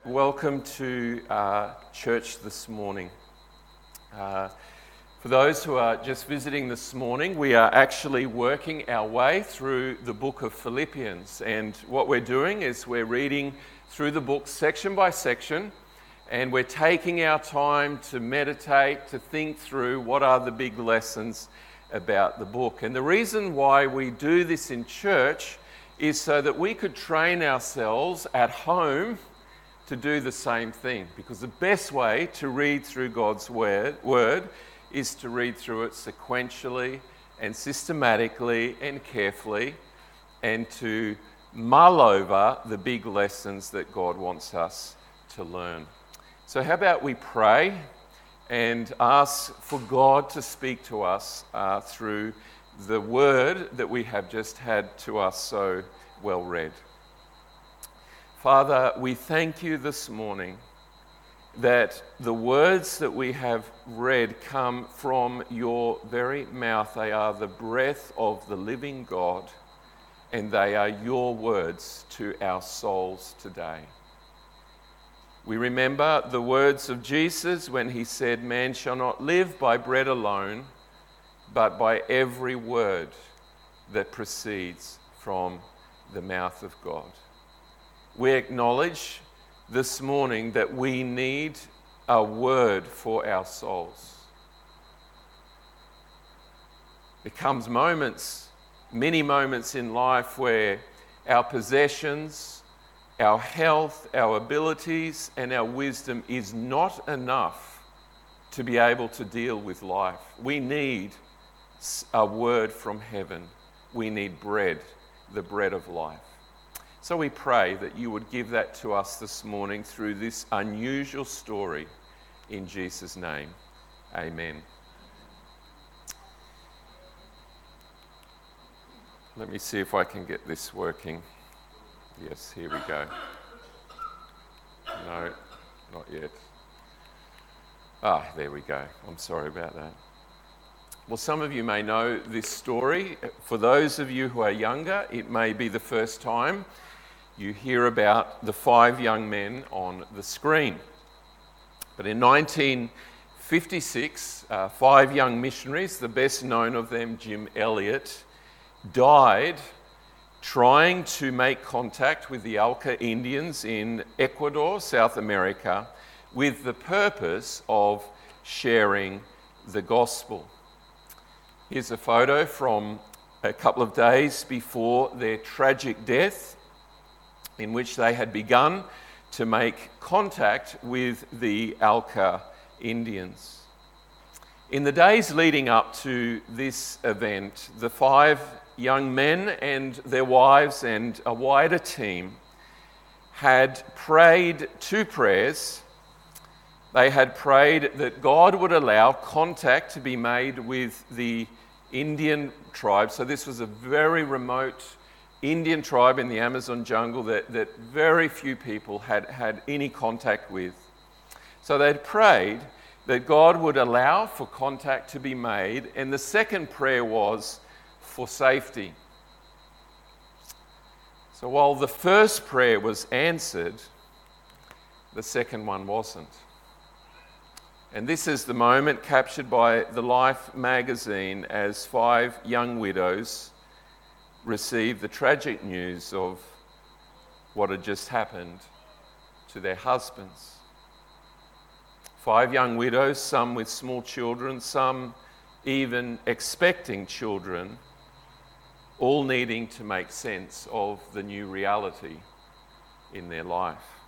Welcome to church this morning. For those who are just visiting this morning, we are actually working our way through the book of Philippians. And what we're doing is we're reading through the book section by section, and we're taking our time to meditate, to think through what are the big lessons about the book. And the reason why we do this in church is so that we could train ourselves at home to do the same thing, because the best way to read through God's word is to read through it sequentially and systematically and carefully, and to mull over the big lessons that God wants us to learn. So how about we pray and ask for God to speak to us through the word that we have just had to us so well read. Father, we thank you this morning that the words that we have read come from your very mouth. They are the breath of the living God, and they are your words to our souls today. We remember the words of Jesus when he said, "Man shall not live by bread alone, but by every word that proceeds from the mouth of God." We acknowledge this morning that we need a word for our souls. There comes moments, many moments in life where our possessions, our health, our abilities, and our wisdom is not enough to be able to deal with life. We need a word from heaven. We need bread, the bread of life. So we pray that you would give that to us this morning through this unusual story. In Jesus' name, amen. Let me see if I can get this working. Yes, here we go. No, not yet. There we go. I'm sorry about that. Well, some of you may know this story. For those of you who are younger, it may be the first time you hear about the 5 young men on the screen. But in 1956, 5 young missionaries, the best known of them, Jim Elliot, died trying to make contact with the Auca Indians in Ecuador, South America, with the purpose of sharing the gospel. Here's a photo from a couple of days before their tragic death, in which they had begun to make contact with the Auca Indians. In the days leading up to this event, the 5 young men and their wives and a wider team had prayed 2 prayers. They had prayed that God would allow contact to be made with the Indian tribe. So this was a very remote Indian tribe in the Amazon jungle that very few people had any contact with. So they'd prayed that God would allow for contact to be made, and the second prayer was for safety. So while the first prayer was answered, the second one wasn't. And this is the moment captured by the Life magazine as 5 young widows received the tragic news of what had just happened to their husbands. 5 young widows, some with small children, some even expecting children, all needing to make sense of the new reality in their life.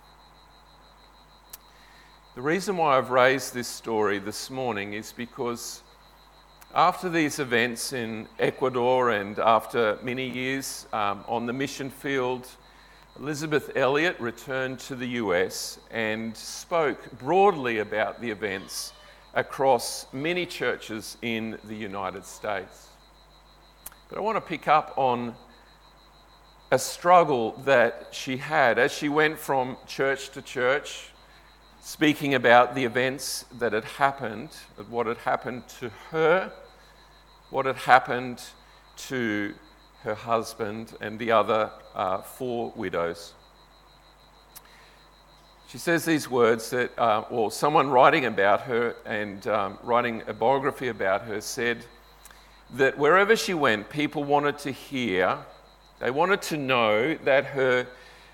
The reason why I've raised this story this morning is because after these events in Ecuador and after many years on the mission field, Elisabeth Elliot returned to the US and spoke broadly about the events across many churches in the United States. But I want to pick up on a struggle that she had as she went from church to church, speaking about the events that had happened, what had happened to her, what had happened to her husband and the other 4 widows. She says these words that, someone writing about her and writing a biography about her said that wherever she went, people wanted to hear, they wanted to know that her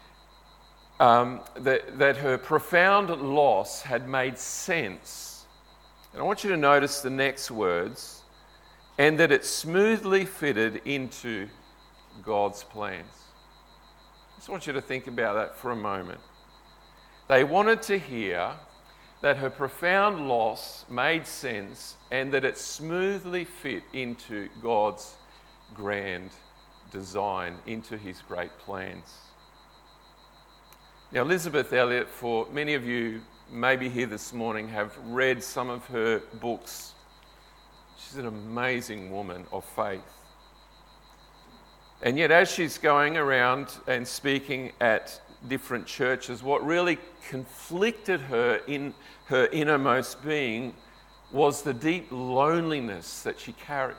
profound loss had made sense. And I want you to notice the next words, and that it smoothly fitted into God's plans. I just want you to think about that for a moment. They wanted to hear that her profound loss made sense and that it smoothly fit into God's grand design, into his great plans. Now, Elisabeth Elliot, for many of you maybe here this morning, have read some of her books. She's an amazing woman of faith. And yet, as she's going around and speaking at different churches, what really conflicted her in her innermost being was the deep loneliness that she carried.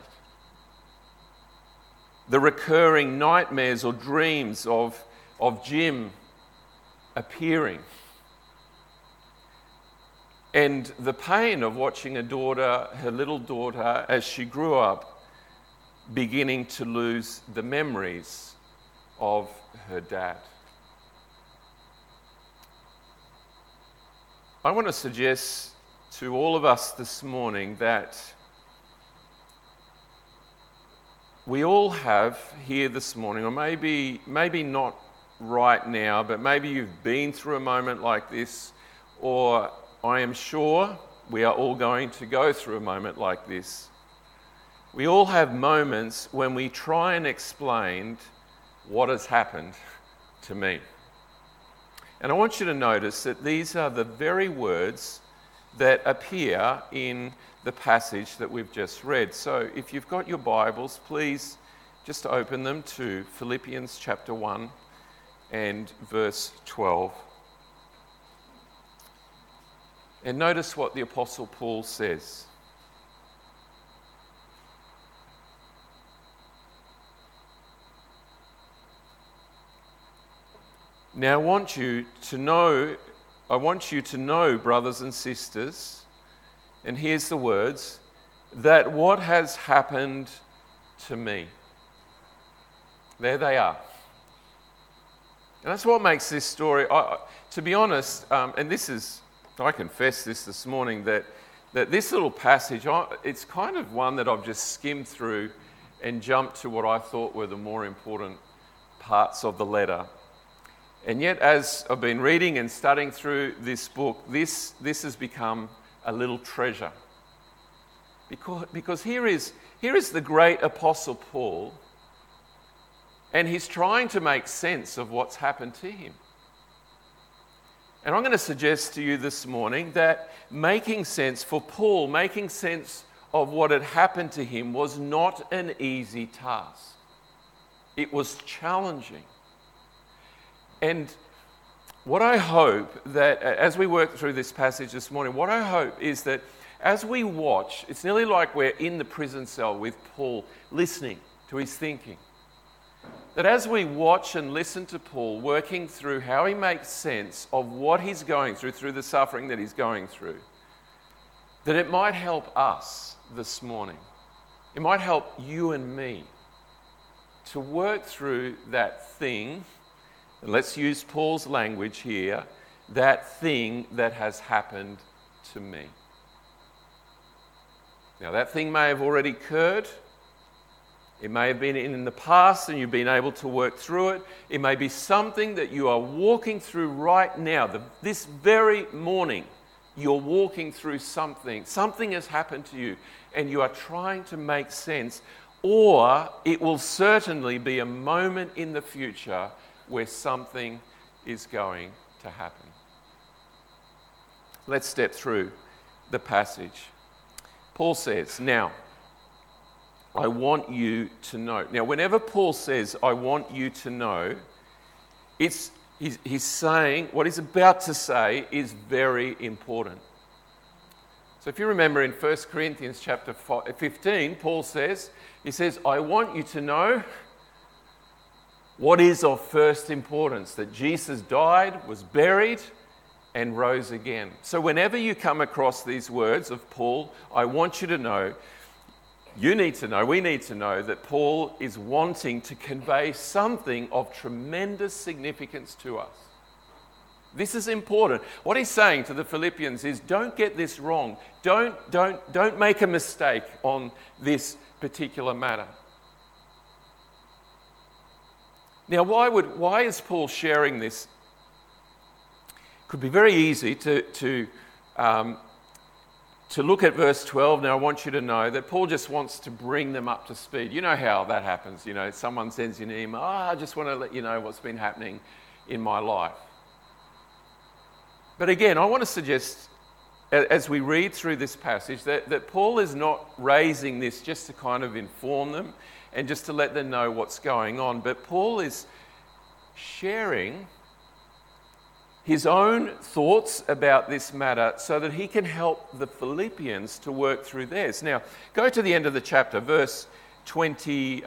The recurring nightmares or dreams of Jim appearing. And the pain of watching her little daughter, as she grew up, beginning to lose the memories of her dad. I want to suggest to all of us this morning that we all have here this morning, or maybe not right now, but maybe you've been through a moment like this, or I am sure we are all going to go through a moment like this. We all have moments when we try and explain what has happened to me. And I want you to notice that these are the very words that appear in the passage that we've just read. So if you've got your Bibles, please just open them to Philippians chapter 1 and verse 12. And notice what the Apostle Paul says. Now I want you to know, brothers and sisters, and here's the words, that what has happened to me. There they are. And that's what makes this story, to be honest, and I confess this morning, that this little passage, it's kind of one that I've just skimmed through and jumped to what I thought were the more important parts of the letter. And yet, as I've been reading and studying through this book, this has become a little treasure. Because here is the great Apostle Paul, and he's trying to make sense of what's happened to him. And I'm going to suggest to you this morning that making sense for Paul, making sense of what had happened to him was not an easy task. It was challenging. And what I hope that, as we work through this passage this morning, what I hope is that as we watch, it's nearly like we're in the prison cell with Paul, listening to his thinking. That as we watch and listen to Paul working through how he makes sense of what he's going through the suffering that he's going through, that it might help us this morning. It might help you and me to work through that thing. And let's use Paul's language here, that thing that has happened to me. Now, that thing may have already occurred. It may have been in the past and you've been able to work through it. It may be something that you are walking through right now. This very morning, you're walking through something. Something has happened to you and you are trying to make sense. Or it will certainly be a moment in the future where something is going to happen. Let's step through the passage. Paul says, now, I want you to know. Now, whenever Paul says, I want you to know, he's saying, what he's about to say is very important. So if you remember in 1 Corinthians chapter 15, Paul says, I want you to know what is of first importance, that Jesus died, was buried, and rose again. So whenever you come across these words of Paul, I want you to know, we need to know that Paul is wanting to convey something of tremendous significance to us. This is important. What he's saying to the Philippians is, don't get this wrong. Don't make a mistake on this particular matter. Now, why is Paul sharing this? It could be very easy to look at verse 12. Now, I want you to know that Paul just wants to bring them up to speed. You know how that happens. You know, someone sends you an email, I just want to let you know what's been happening in my life. But again, I want to suggest, as we read through this passage, that Paul is not raising this just to kind of inform them and just to let them know what's going on, but Paul is sharing his own thoughts about this matter so that he can help the Philippians to work through theirs. Now, go to the end of the chapter, verse 30.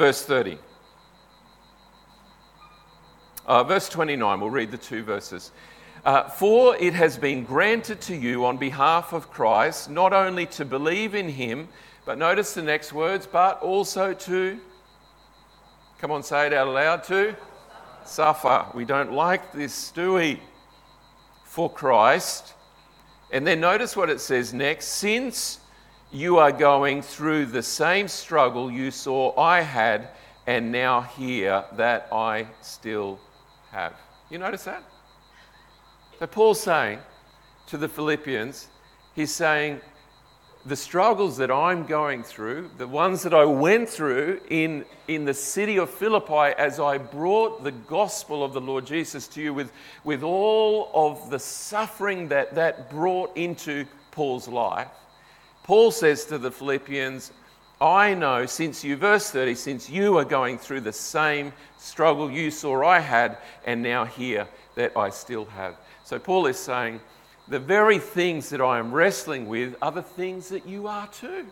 Verse 29, we'll read the two verses. For it has been granted to you on behalf of Christ not only to believe in him, but notice the next words, but also to, come on, say it out loud, to suffer. We don't like this, do we? For Christ. And then notice what it says next. Since you are going through the same struggle you saw I had, and now hear that I still have. You notice that? So Paul's saying to the Philippians, he's saying, the struggles that I'm going through, the ones that I went through in the city of Philippi as I brought the gospel of the Lord Jesus to you with all of the suffering that brought into Paul's life, Paul says to the Philippians, I know verse 30, since you are going through the same struggle you saw I had, and now hear that I still have. So Paul is saying, the very things that I am wrestling with are the things that you are too.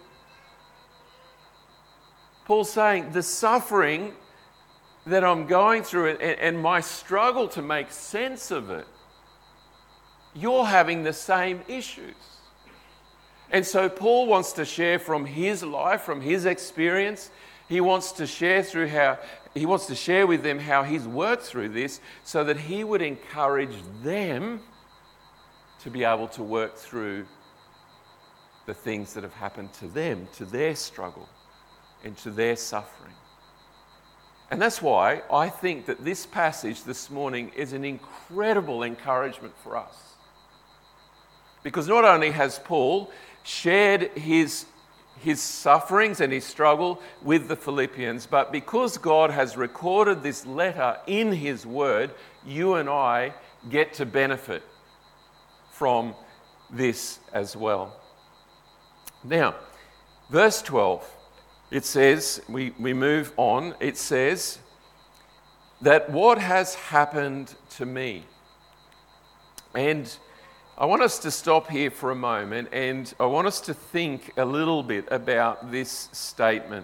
Paul's saying, the suffering that I'm going through and my struggle to make sense of it, you're having the same issues. And so Paul wants to share from his life, from his experience. He wants to share with them how he's worked through this so that he would encourage them to be able to work through the things that have happened to them, to their struggle and to their suffering. And that's why I think that this passage this morning is an incredible encouragement for us. Because not only has Paul shared his sufferings and his struggle with the Philippians, but because God has recorded this letter in his word, you and I get to benefit from this as well. Now, verse 12, it says, we move on, it says that what has happened to me. And I want us to stop here for a moment and I want us to think a little bit about this statement.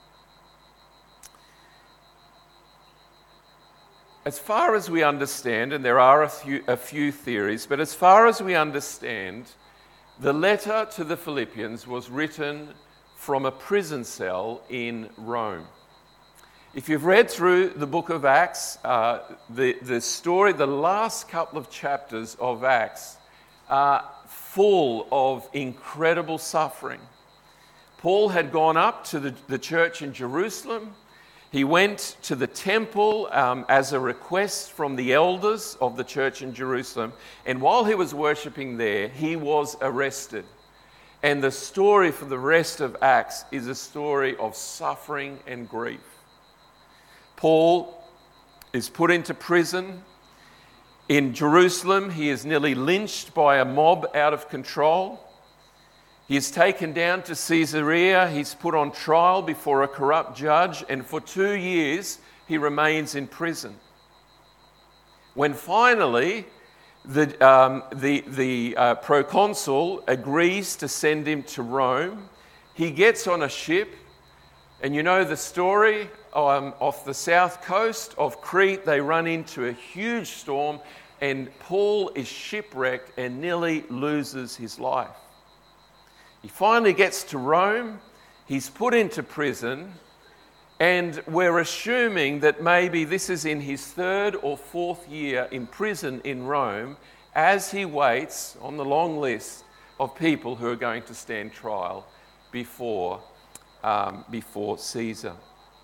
As far as we understand, and there are a few theories, but as far as we understand, the letter to the Philippians was written from a prison cell in Rome. If you've read through the book of Acts, the story, the last couple of chapters of Acts are full of incredible suffering. Paul had gone up to the church in Jerusalem. He went to the temple as a request from the elders of the church in Jerusalem. And while he was worshipping there, he was arrested. And the story for the rest of Acts is a story of suffering and grief. Paul is put into prison. In Jerusalem, he is nearly lynched by a mob out of control. He is taken down to Caesarea. He's put on trial before a corrupt judge, and for 2 years he remains in prison. When finally the proconsul agrees to send him to Rome, he gets on a ship, and you know the story. Off the south coast of Crete, they run into a huge storm. and Paul is shipwrecked and nearly loses his life. He finally gets to Rome, he's put into prison, and we're assuming that maybe this is in his 3rd or 4th year in prison in Rome as he waits on the long list of people who are going to stand trial before Caesar.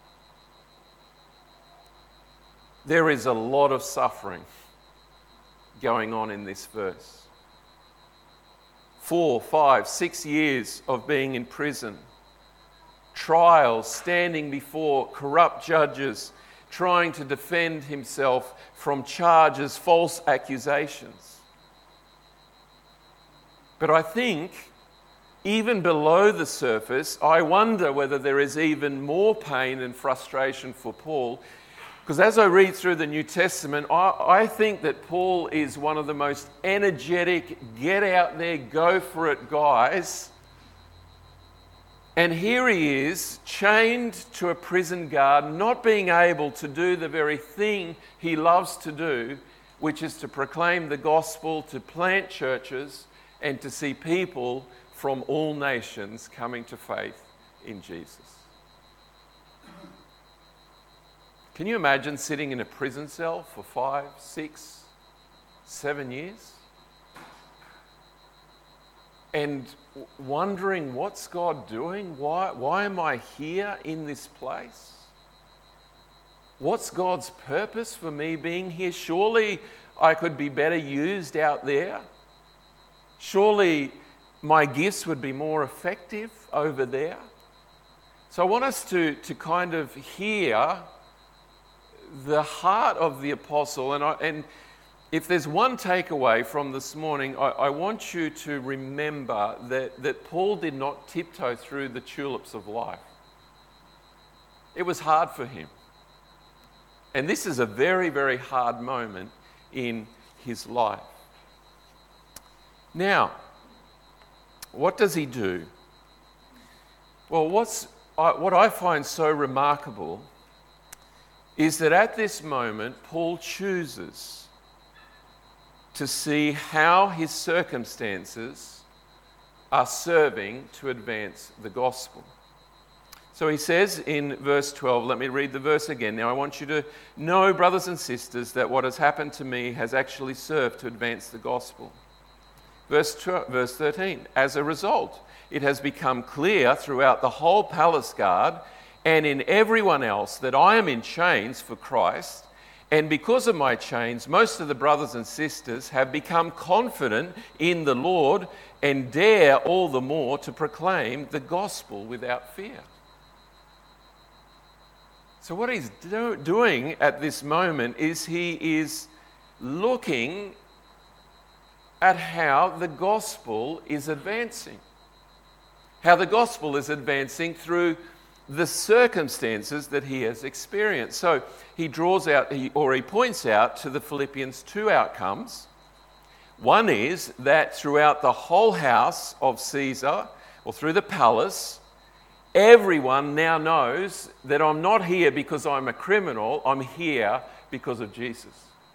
There is a lot of suffering going on in this verse. 4, 5, 6 years of being in prison. Trials, standing before corrupt judges, trying to defend himself from charges, false accusations. But I think, even below the surface, I wonder whether there is even more pain and frustration for Paul. Because as I read through the New Testament, I think that Paul is one of the most energetic, get out there, go for it guys. And here he is, chained to a prison guard, not being able to do the very thing he loves to do, which is to proclaim the gospel, to plant churches, and to see people from all nations coming to faith in Jesus. Can you imagine sitting in a prison cell for 5, 6, 7 years? And wondering, what's God doing? Why am I here in this place? What's God's purpose for me being here? Surely I could be better used out there. Surely my gifts would be more effective over there. So I want us to kind of hear the heart of the apostle, and if there's one takeaway from this morning, I want you to remember that Paul did not tiptoe through the tulips of life. It was hard for him. And this is a very, very hard moment in his life. Now, what does he do? Well, what I find so remarkable is that at this moment, Paul chooses to see how his circumstances are serving to advance the gospel. So he says in verse 12, let me read the verse again. Now I want you to know, brothers and sisters, that what has happened to me has actually served to advance the gospel. Verse 13, as a result, it has become clear throughout the whole palace guard and in everyone else that I am in chains for Christ. And because of my chains, most of the brothers and sisters have become confident in the Lord and dare all the more to proclaim the gospel without fear. So what he's doing at this moment is he is looking at how the gospel is advancing. How the gospel is advancing through the circumstances that he has experienced. So he draws out, he points out to the Philippians 2 outcomes. One is that throughout the whole house of Caesar, or through the palace, everyone now knows that I'm not here because I'm a criminal, I'm here because of Jesus.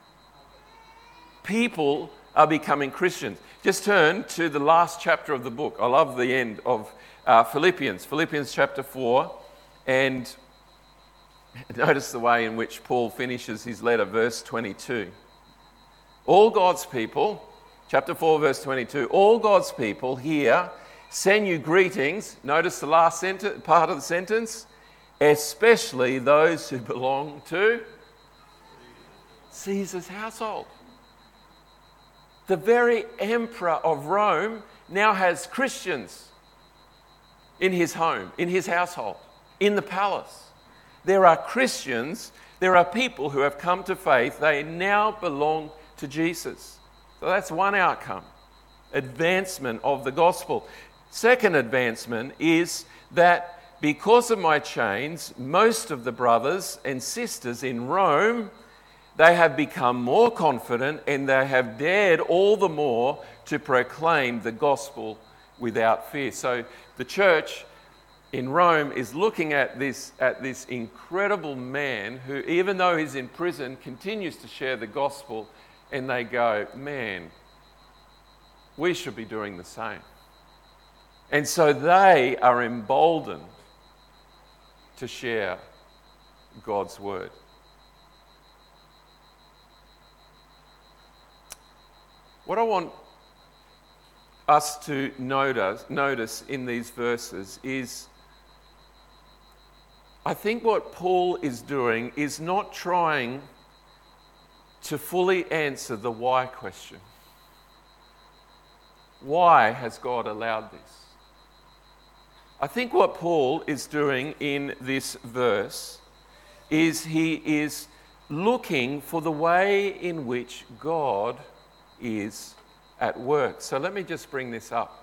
People are becoming Christians. Just turn to the last chapter of the book. I love the end of Philippians chapter 4, and notice the way in which Paul finishes his letter, verse 22. All God's people, chapter 4, verse 22, all God's people here send you greetings. Notice the last part of the sentence, especially those who belong to Caesar's household. The very emperor of Rome now has Christians in his home, in his household, in the palace. There are Christians, there are people who have come to faith. They now belong to Jesus. So that's one outcome, advancement of the gospel. Second advancement is that because of my chains, most of the brothers and sisters in Rome, they have become more confident and they have dared all the more to proclaim the gospel without fear. So the church in Rome is looking at this incredible man who, even though he's in prison, continues to share the gospel and they go, man, we should be doing the same. And so they are emboldened to share God's word. What I want us to notice in these verses is, I think what Paul is doing is not trying to fully answer the why question. Why has God allowed this? I think what Paul is doing in this verse is he is looking for the way in which God is at work. So let me just bring this up.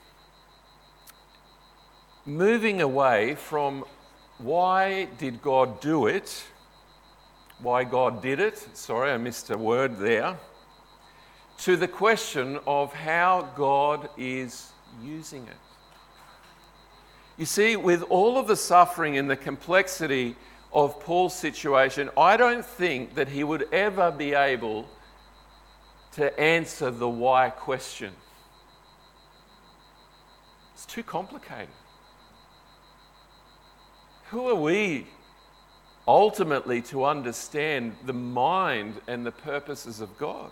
Moving away from why did God do it, why God did it, sorry, I missed a word there, to the question of how God is using it. You see, with all of the suffering and the complexity of Paul's situation, I don't think that he would ever be able to answer the why question. It's too complicated. Who are we ultimately to understand the mind and the purposes of God?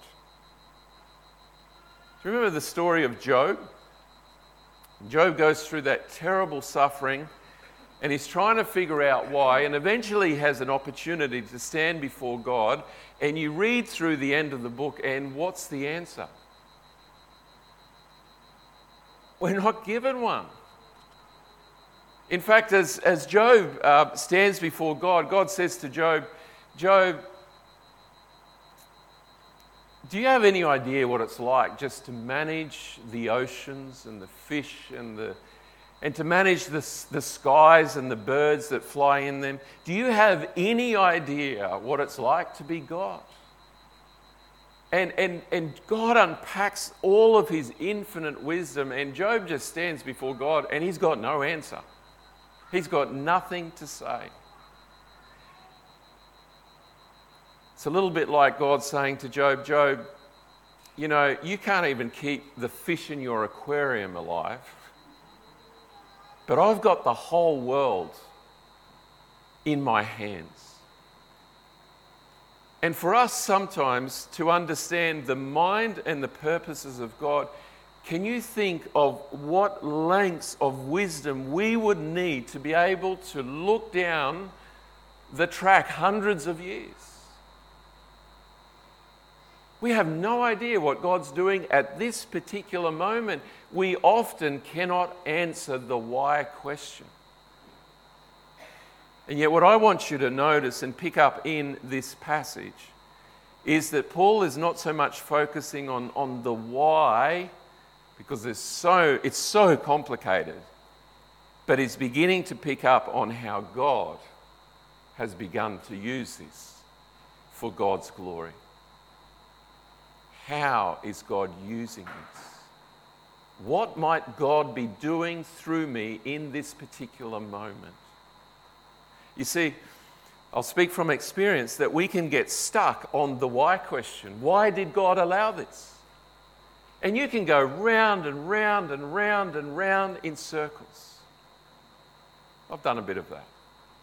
Do you remember the story of Job? Job goes through that terrible suffering and he's trying to figure out why, and eventually he has an opportunity to stand before God, and you read through the end of the book, and what's the answer? We're not given one. In fact, as Job stands before God, God says to Job, Job, do you have any idea what it's like just to manage the oceans and the fish and to manage the skies and the birds that fly in them? Do you have any idea what it's like to be God? And God unpacks all of his infinite wisdom, and Job just stands before God and he's got no answer. He's got nothing to say. It's a little bit like God saying to Job, Job, you know, you can't even keep the fish in your aquarium alive, but I've got the whole world in my hands. And for us sometimes to understand the mind and the purposes of God, can you think of what lengths of wisdom we would need to be able to look down the track hundreds of years? We have no idea what God's doing at this particular moment. We often cannot answer the why question. And yet what I want you to notice and pick up in this passage is that Paul is not so much focusing on the why, because it's so complicated, but he's beginning to pick up on how God has begun to use this for God's glory. How is God using this? What might God be doing through me in this particular moment? You see, I'll speak from experience that we can get stuck on the why question. Why did God allow this? And you can go round and round and round and round in circles. I've done a bit of that.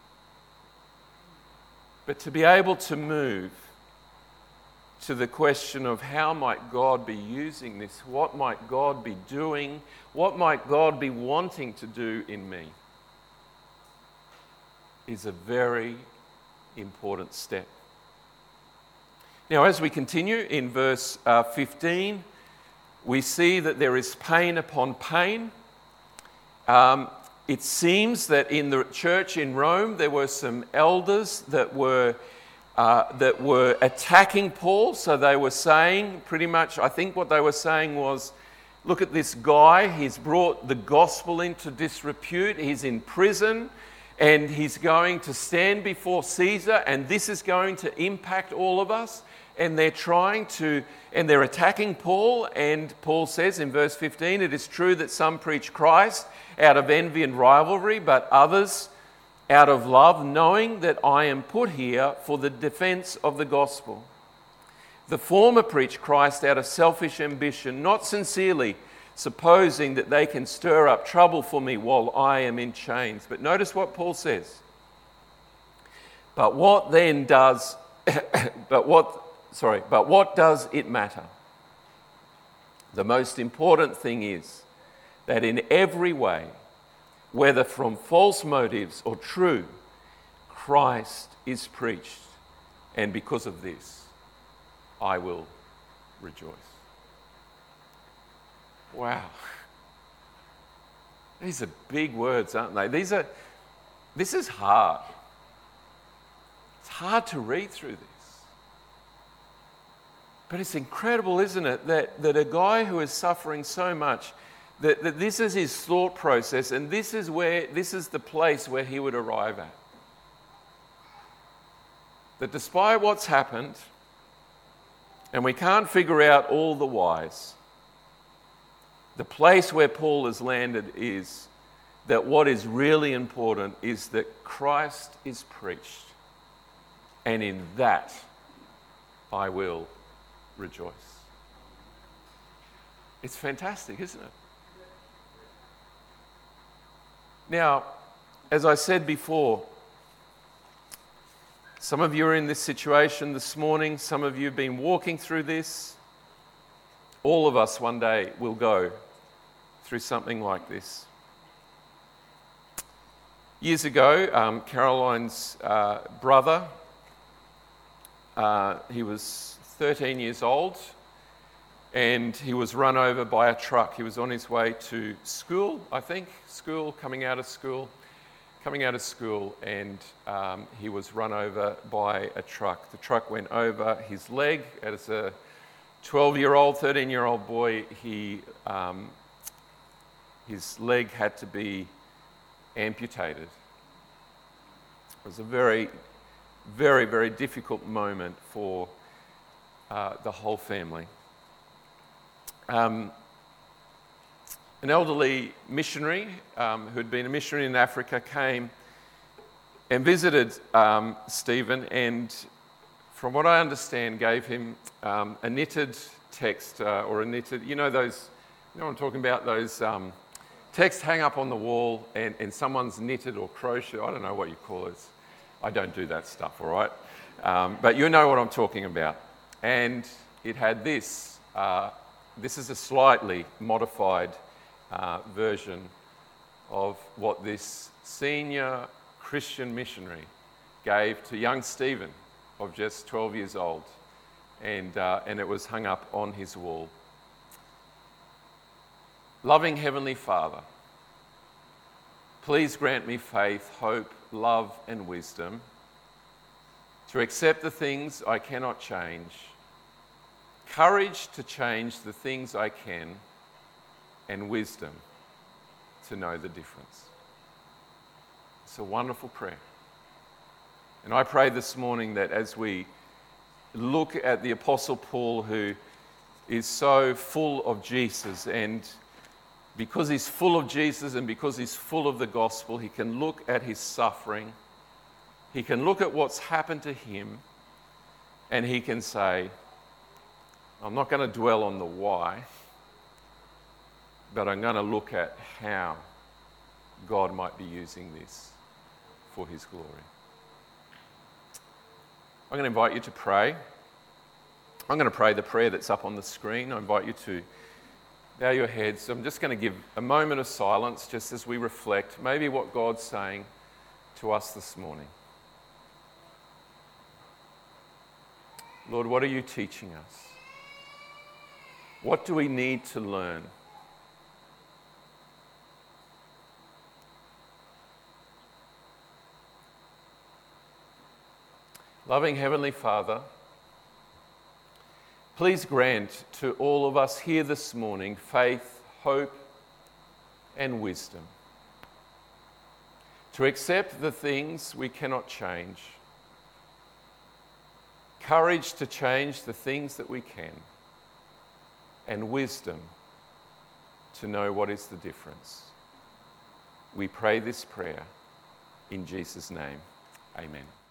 But to be able to move to the question of how might God be using this, what might God be doing, what might God be wanting to do in me, is a very important step. Now, as we continue in verse 15, we see that there is pain upon pain. It seems that in the church in Rome, there were some elders that were attacking Paul. So they were saying pretty much, I think what they were saying was, look at this guy, he's brought the gospel into disrepute, he's in prison, and he's going to stand before Caesar, and this is going to impact all of us. And they're attacking Paul, and Paul says in verse 15, it is true that some preach Christ out of envy and rivalry, but others out of love, knowing that I am put here for the defense of the gospel. The former preach Christ out of selfish ambition, not sincerely, supposing that they can stir up trouble for me while I am in chains. But notice what Paul says. But what does it matter? The most important thing is that in every way, whether from false motives or true, Christ is preached, and because of this, I will rejoice. Wow. These are big words, aren't they? This is hard. It's hard to read through this. But it's incredible, isn't it, that a guy who is suffering so much, that this is his thought process, and this is the place where he would arrive at. That despite what's happened, and we can't figure out all the whys, the place where Paul has landed is that what is really important is that Christ is preached, and in that I will rejoice. It's fantastic, isn't it? Now, as I said before, some of you are in this situation this morning. Some of you have been walking through this. All of us one day will go through something like this. Years ago, Caroline's brother, he was 13 years old, and he was run over by a truck. He was on his way to school, coming out of school, and he was run over by a truck. The truck went over his leg. As a 12-year-old, 13-year-old boy, his leg had to be amputated. It was a very, very, very difficult moment for the whole family. An elderly missionary who had been a missionary in Africa came and visited Stephen, and from what I understand, gave him a knitted text or a knitted, you know what I'm talking about, those texts hang up on the wall and someone's knitted or crochet, I don't know what you call it. I don't do that stuff, all right? But you know what I'm talking about. And it had this. This is a slightly modified version of what this senior Christian missionary gave to young Stephen of just 12 years old. And it was hung up on his wall. Loving Heavenly Father, please grant me faith, hope, love, and wisdom to accept the things I cannot change, courage to change the things I can, and wisdom to know the difference. It's a wonderful prayer. And I pray this morning that as we look at the Apostle Paul, who is so full of Jesus, and because he's full of Jesus and because he's full of the gospel, he can look at his suffering, he can look at what's happened to him, and he can say, I'm not going to dwell on the why, but I'm going to look at how God might be using this for his glory. I'm going to invite you to pray. I'm going to pray the prayer that's up on the screen. I invite you to bow your heads. I'm just going to give a moment of silence just as we reflect maybe what God's saying to us this morning. Lord, what are you teaching us? What do we need to learn? Loving Heavenly Father, please grant to all of us here this morning faith, hope, and wisdom to accept the things we cannot change, courage to change the things that we can, and wisdom to know what is the difference. We pray this prayer in Jesus' name. Amen.